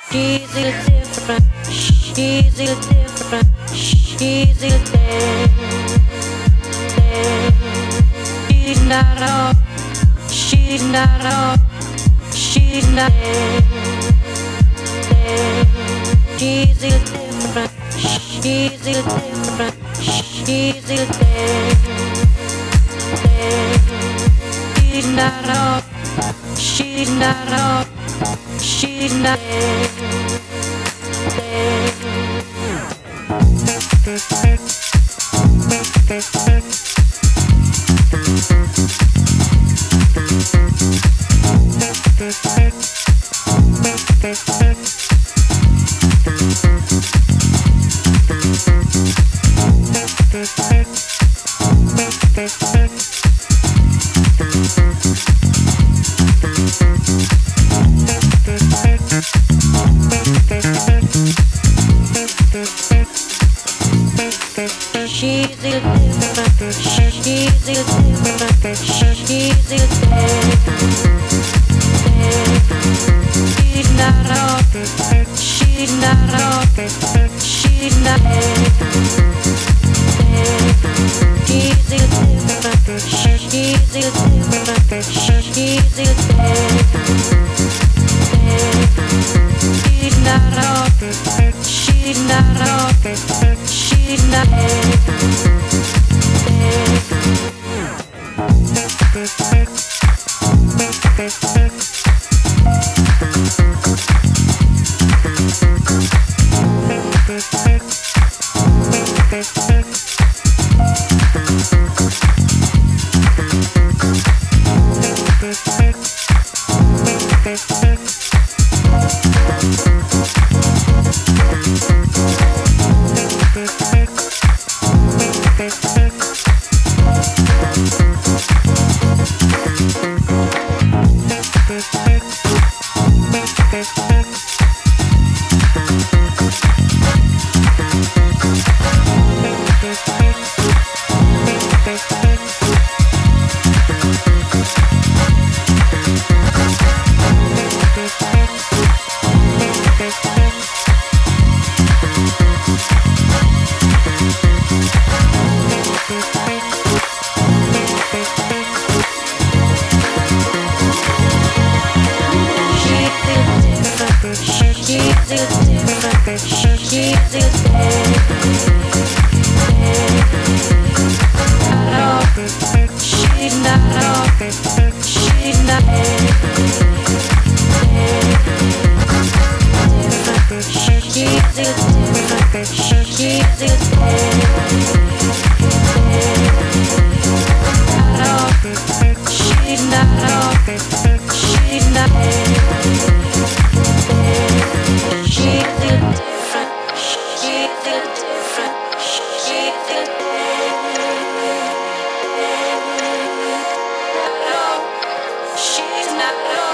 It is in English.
She's a different, she's a different, she's a she's not all, she's not all, she's not she's a different, she's a different, she's a she's not all, she's not all, she's not she's a different, she's a different, she's a she's not all, she's not all, she's not she's a different, she's a different, she's a she's not all, she's not all, she's not she's not